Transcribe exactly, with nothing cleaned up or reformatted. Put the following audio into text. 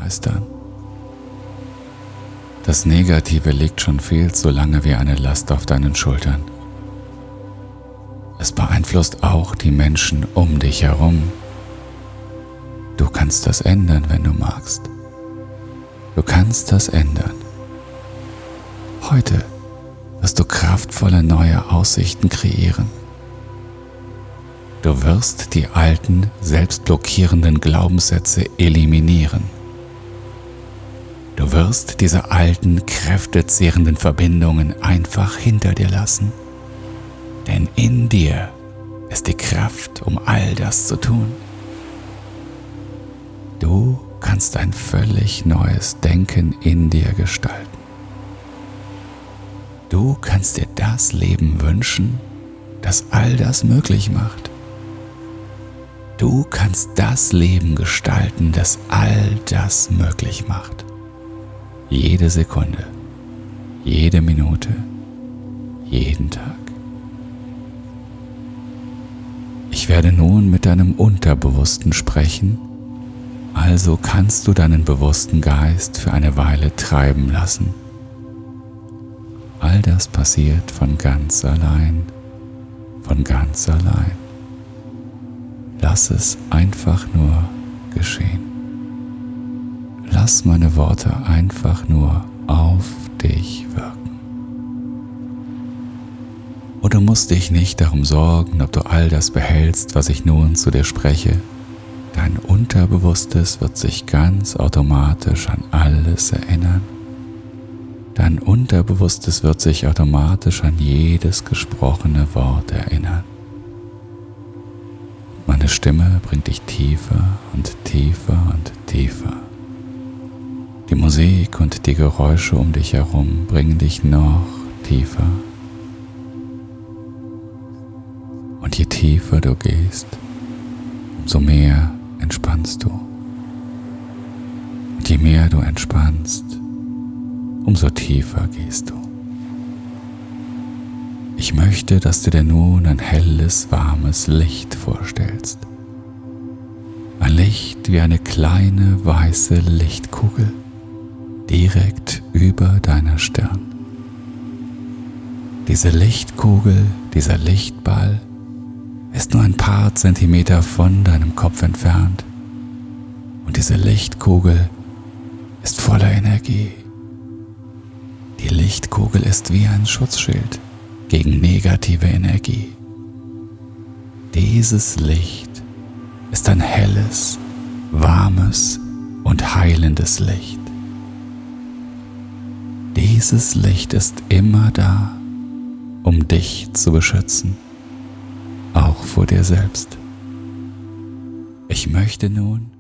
meistern. Das Negative liegt schon viel zu lange wie eine Last auf deinen Schultern. Es beeinflusst auch die Menschen um dich herum. Du kannst das ändern, wenn du magst. Du kannst das ändern. Heute wirst du kraftvolle neue Aussichten kreieren. Du wirst die alten, selbstblockierenden Glaubenssätze eliminieren. Du wirst diese alten, kräftezehrenden Verbindungen einfach hinter dir lassen. Denn in dir ist die Kraft, um all das zu tun. Du kannst ein völlig neues Denken in dir gestalten. Du kannst dir das Leben wünschen, das all das möglich macht. Du kannst das Leben gestalten, das all das möglich macht. Jede Sekunde, jede Minute, jeden Tag. Ich werde nun mit deinem Unterbewussten sprechen, also kannst du deinen bewussten Geist für eine Weile treiben lassen. All das passiert von ganz allein, von ganz allein. Lass es einfach nur geschehen. Lass meine Worte einfach nur auf dich wirken. Und du musst dich nicht darum sorgen, ob du all das behältst, was ich nun zu dir spreche. Dein Unterbewusstes wird sich ganz automatisch an alles erinnern. Dein Unterbewusstes wird sich automatisch an jedes gesprochene Wort erinnern. Meine Stimme bringt dich tiefer und tiefer und tiefer. Die Musik und die Geräusche um dich herum bringen dich noch tiefer. Und je tiefer du gehst, umso mehr entspannst du. Und je mehr du entspannst, umso tiefer gehst du. Ich möchte, dass du dir nun ein helles, warmes Licht vorstellst. Ein Licht wie eine kleine, weiße Lichtkugel direkt über deiner Stirn. Diese Lichtkugel, dieser Lichtball ist nur ein paar Zentimeter von deinem Kopf entfernt. Und diese Lichtkugel ist voller Energie. Die Lichtkugel ist wie ein Schutzschild gegen negative Energie. Dieses Licht ist ein helles, warmes und heilendes Licht. Dieses Licht ist immer da, um dich zu beschützen, auch vor dir selbst. Ich möchte nun,